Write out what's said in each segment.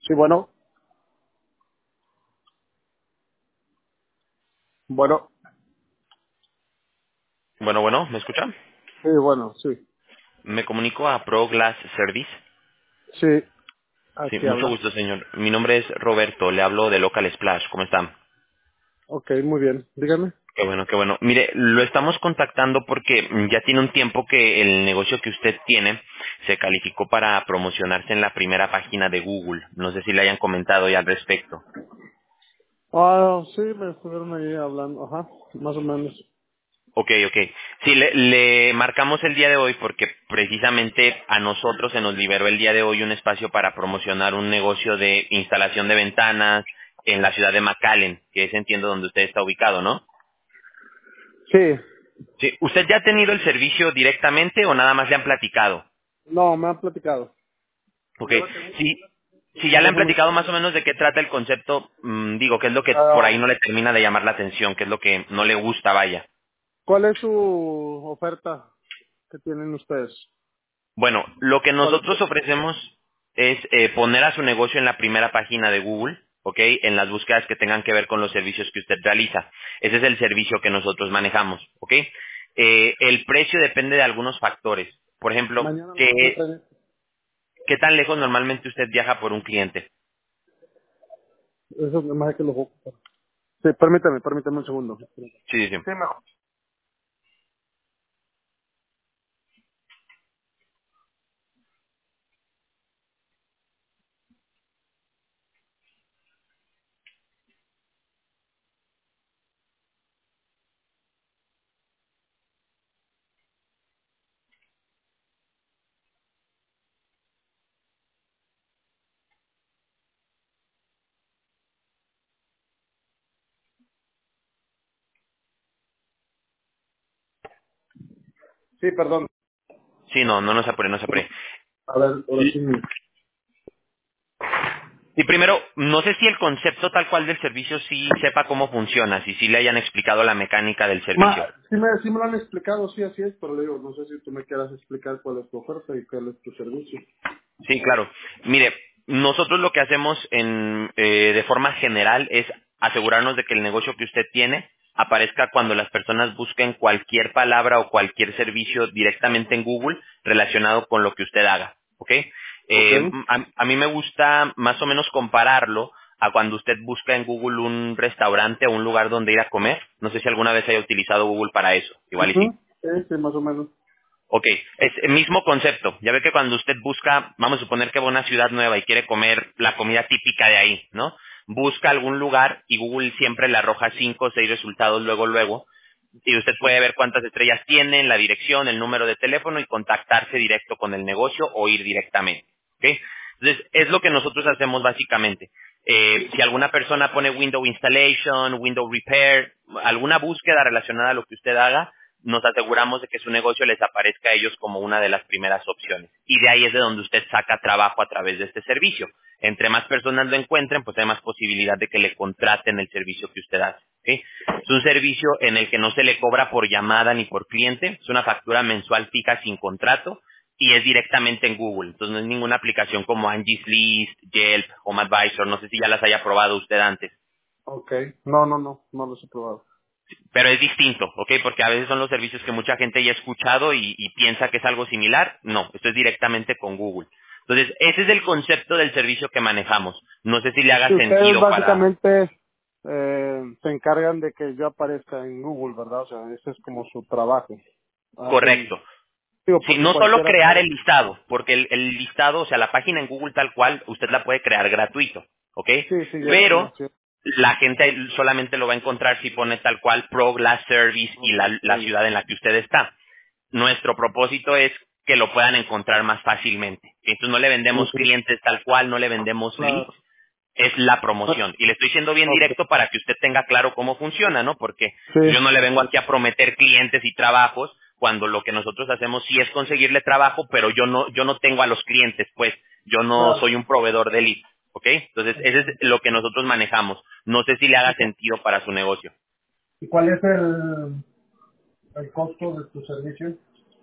Sí, bueno, bueno, Bueno, ¿me escucha? sí, bueno, sí, Me comunico a Pro Glass Service. sí, Sí, aquí mucho habla. gusto, señor. Mi nombre es Roberto, le hablo de Local Splash. ¿Cómo está? Ok, muy bien, dígame. Qué bueno, qué bueno. Mire, lo estamos contactando porque ya tiene un tiempo que el negocio que usted tiene se calificó para promocionarse en la primera página de Google. No sé si le hayan comentado ya al respecto. Ah, sí, me estuvieron ahí hablando, ajá, más o menos. Ok, ok. Sí, le marcamos el día de hoy porque precisamente a nosotros se nos liberó el día de hoy un espacio para promocionar un negocio de instalación de ventanas en la ciudad de McAllen, que es entiendo donde usted está ubicado, ¿no? Sí, Sí. ¿Usted ya ha tenido el servicio directamente o nada más le han platicado? no, me han platicado. Ok. Sí, si ya le han Déjame, platicado más o menos de qué trata el concepto, digo, qué es lo que por ahí ah, no le termina de llamar la atención, qué es lo que no le gusta, vaya. ¿cuál es su oferta que tienen ustedes? Bueno, lo que ¿Cuál nosotros es? ofrecemos es poner a su negocio en la primera página de Google, ¿ok? En las búsquedas que tengan que ver con los servicios que usted realiza. Ese es el servicio que nosotros manejamos, ¿ok? El precio depende de algunos factores. Por ejemplo, Mañana me ¿qué, traen. qué tan lejos normalmente usted viaja por un cliente? Eso me más que lo voy a ocupar. Sí, permítame un segundo. Sí, sí, sí. Sí, mejor. Sí, perdón. Sí, no, no nos apure, no se apure. A ver, ahora sí. Y primero, no sé si el concepto tal cual del servicio sí sepa cómo funciona, si sí le hayan explicado la mecánica del servicio. Sí me lo han explicado, sí, así es, pero le digo, no sé si tú me quieras explicar cuál es tu oferta y cuál es tu servicio. Sí, claro. Mire, nosotros lo que hacemos de forma general es asegurarnos de que el negocio que usted tiene aparezca cuando las personas busquen cualquier palabra o cualquier servicio directamente en Google relacionado con lo que usted haga, ¿ok? Ok. A mí me gusta más o menos compararlo a cuando usted busca en Google un restaurante o un lugar donde ir a comer. No sé si alguna vez haya utilizado Google para eso, igual y sí. Ujú. Sí, sí, más o menos. Ok, es el mismo concepto. Ya ve que cuando usted busca, vamos a suponer que va a una ciudad nueva y quiere comer la comida típica de ahí, ¿no? Busca algún lugar y Google siempre le arroja 5 o 6 resultados luego, y usted puede ver cuántas estrellas tienen, la dirección, el número de teléfono y contactarse directo con el negocio o ir directamente. ¿Ok? Entonces, es lo que nosotros hacemos básicamente. Si alguna persona pone Window Installation, Window Repair, alguna búsqueda relacionada a lo que usted haga, nos aseguramos de que su negocio les aparezca a ellos como una de las primeras opciones. Y de ahí es de donde usted saca trabajo a través de este servicio. Entre más personas lo encuentren, pues hay más posibilidad de que le contraten el servicio que usted hace. ¿Ok? Es un servicio en el que no se le cobra por llamada ni por cliente, es una factura mensual fija sin contrato y es directamente en Google. Entonces no es ninguna aplicación como Angie's List, Yelp, Home Advisor, no sé si ya las haya probado usted antes. Ok. No, no, no, no los he probado. Pero es distinto, ¿ok? Porque a veces son los servicios que mucha gente ya ha escuchado y piensa que es algo similar. No, esto es directamente con Google. Entonces, ese es el concepto del servicio que manejamos. No sé si le Sí, haga ustedes sentido para... básicamente se encargan de que yo aparezca en Google, ¿verdad? O sea, ese es como su trabajo. Hacen, Correcto. digo, Sí, porque no solo cualquiera crear puede. el listado, porque el listado, o sea, la página en Google tal cual, usted la puede crear gratuito, ¿ok? Sí, sí, Pero sí. la gente solamente lo va a encontrar si pone tal cual Pro Glass Service y la Ok. ciudad en la que usted está. Nuestro propósito es que lo puedan encontrar más fácilmente. Entonces no le vendemos Ujú. clientes tal cual, no le vendemos leads, Claro. es la promoción. Y le estoy siendo bien Ok. directo para que usted tenga claro cómo funciona, ¿no? Porque yo no Sí, le vengo aquí a prometer clientes y trabajos cuando lo que nosotros hacemos sí es conseguirle trabajo, pero yo no tengo a los clientes, pues yo no claro. soy un proveedor de leads, ¿ok? Entonces ese es lo que nosotros manejamos. No sé si le haga sentido para su negocio. ¿Y cuál es el costo de tu servicio?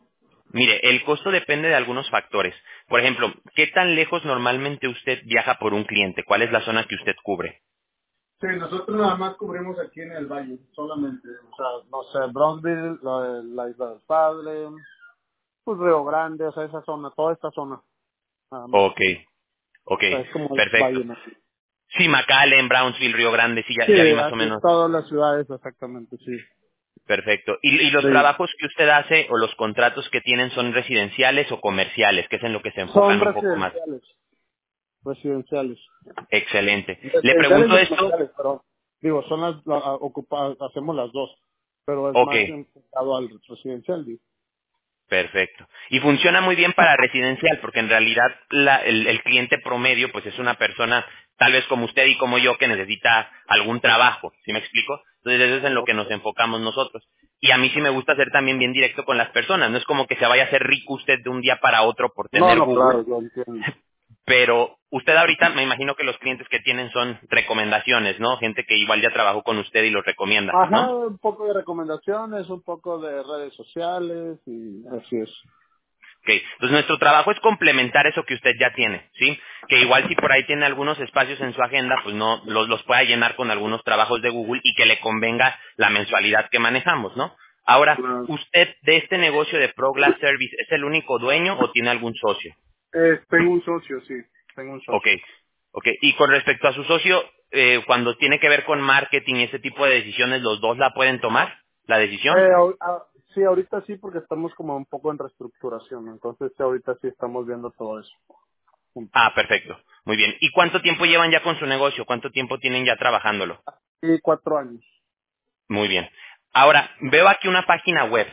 Mire, el costo depende de algunos factores. Por ejemplo, ¿qué tan lejos normalmente usted viaja por un cliente? ¿Cuál es la zona que usted cubre? Sí, nosotros nada más cubrimos aquí en el valle, solamente. O sea, no sé, Brownsville, la Isla del Padre, pues Río Grande, o sea, esa zona, toda esta zona, nada más. Ok, ok, O sea, es como el perfecto. valle, ¿no? Sí, McAllen, Brownsville, Río Grande, sí, Sí, ya vi más o así es menos. todas las ciudades, exactamente, sí. Perfecto. ¿Y los Sí. trabajos que usted hace o los contratos que tienen son residenciales o comerciales, que es en lo que se Son enfocan un poco más? residenciales, residenciales. Excelente. Le Residenciales pregunto y esto. comerciales, pero digo, son ocupadas, hacemos las dos, pero es Ok, más enfocado al residencial, digo. perfecto. Y funciona muy bien para residencial, porque en realidad el cliente promedio, pues es una persona, tal vez como usted y como yo, que necesita algún trabajo, ¿sí me explico? Entonces eso es en lo que nos enfocamos nosotros. Y a mí sí me gusta ser también bien directo con las personas. No es como que se vaya a hacer rico usted de un día para otro por No, tener no, Google, claro, yo entiendo. pero usted ahorita me imagino que los clientes que tienen son recomendaciones, ¿no? Gente que igual ya trabajó con usted y los recomienda, Ajá, ¿no? un poco de recomendaciones, un poco de redes sociales y así es. Ok, entonces nuestro trabajo es complementar eso que usted ya tiene, ¿sí? Que igual si por ahí tiene algunos espacios en su agenda, pues no los pueda llenar con algunos trabajos de Google y que le convenga la mensualidad que manejamos, ¿no? Ahora, Claro. ¿usted de este negocio de Pro Glass Service es el único dueño o tiene algún socio? Tengo un socio, sí, tengo un Ok, socio. ok. Y con respecto a su socio, cuando tiene que ver con marketing y ese tipo de decisiones, ¿los dos la pueden tomar, la decisión? Sí, ahorita sí, porque estamos como un poco en reestructuración, entonces sí, ahorita sí estamos viendo todo eso juntos. Ah, perfecto. Muy bien. ¿Y cuánto tiempo llevan ya con su negocio? ¿Cuánto tiempo tienen ya trabajándolo? Y 4 años. Muy bien. Ahora, veo aquí una página web,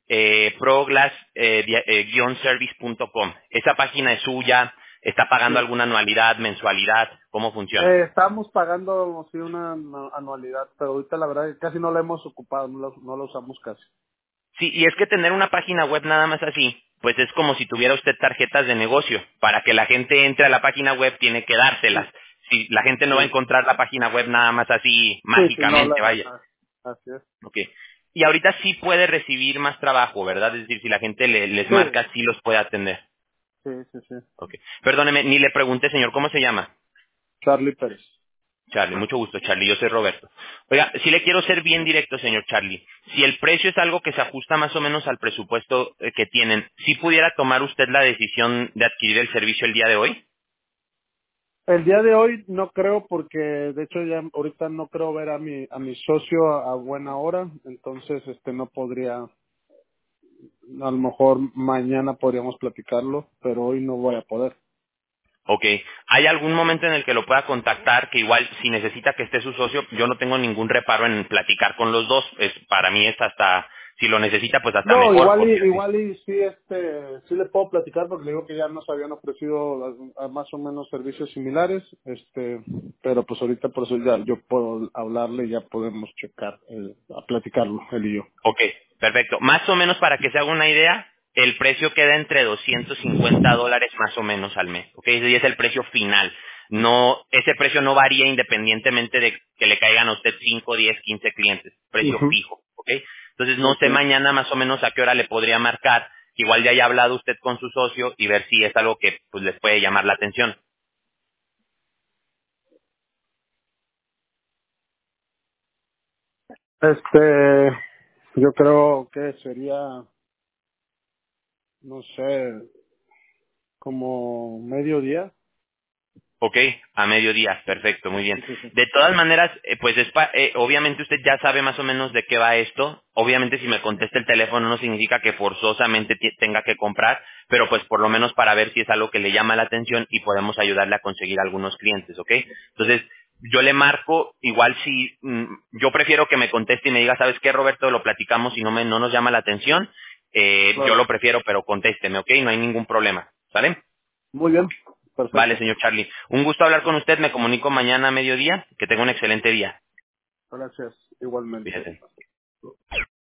proglass-service.com. ¿Esa página es suya? ¿Está pagando Sí. alguna anualidad, mensualidad? ¿Cómo funciona? Estamos pagando sí una anualidad, pero ahorita la verdad es que casi no la hemos ocupado, no la usamos casi. Sí, y es que tener una página web nada más así, pues es como si tuviera usted tarjetas de negocio. Para que la gente entre a la página web tiene que dárselas. Sí, Si la gente no va a sí, encontrar la página web nada más así sí, sí, no, mágicamente, vaya. así es. Ok. Y ahorita sí puede recibir más trabajo, ¿verdad? Es decir, si la gente les Sí, marca, sí los puede atender. sí, sí, sí. Ok. Perdóneme, ni le pregunté, señor, ¿cómo se llama? Charlie Pérez. Charlie, mucho gusto, Charlie, yo soy Roberto. Oiga, si le quiero ser bien directo, señor Charlie, si el precio es algo que se ajusta más o menos al presupuesto que tienen, ¿sí pudiera tomar usted la decisión de adquirir el servicio el día de hoy? El día de hoy no creo porque de hecho ya ahorita no creo ver a mi socio a buena hora, entonces no podría, a lo mejor mañana podríamos platicarlo, pero hoy no voy a poder. Ok. ¿Hay algún momento en el que lo pueda contactar que igual si necesita que esté su socio, yo no tengo ningún reparo en platicar con los dos? Para mí es hasta, si lo necesita, pues hasta No, mejor, porque así. igual y sí, sí le puedo platicar porque le digo que ya nos habían ofrecido a más o menos servicios similares, pero pues ahorita por eso ya yo puedo hablarle y ya podemos checar, a platicarlo, él y yo. Ok, perfecto. Más o menos para que se haga una idea, el precio queda entre $250 más o menos al mes. Ok, ese ya es el precio final. No, ese precio no varía independientemente de que le caigan a usted 5, 10, 15 clientes. Precio Ujú. fijo. Ok, entonces no sé Okay. mañana más o menos a qué hora le podría marcar. Igual ya haya hablado usted con su socio y ver si es algo que pues les puede llamar la atención. Yo creo que sería, no sé, como mediodía. Ok, a mediodía, perfecto, muy bien. Sí, sí, sí. De todas maneras, pues obviamente usted ya sabe más o menos de qué va esto. Obviamente si me contesta el teléfono no significa que forzosamente tenga que comprar, pero pues por lo menos para ver si es algo que le llama la atención y podemos ayudarle a conseguir algunos clientes, ¿ok? Entonces, yo le marco, igual si yo prefiero que me conteste y me diga, ¿sabes qué, Roberto? Lo platicamos y no nos llama la atención. Yo Claro. lo prefiero, pero contésteme, ¿ok? No hay ningún problema, ¿sale? Muy bien. Vale, Perfecto. señor Charlie. Un gusto hablar con usted. Me comunico mañana a mediodía. Que tenga un excelente día. Gracias. Igualmente. Fíjese.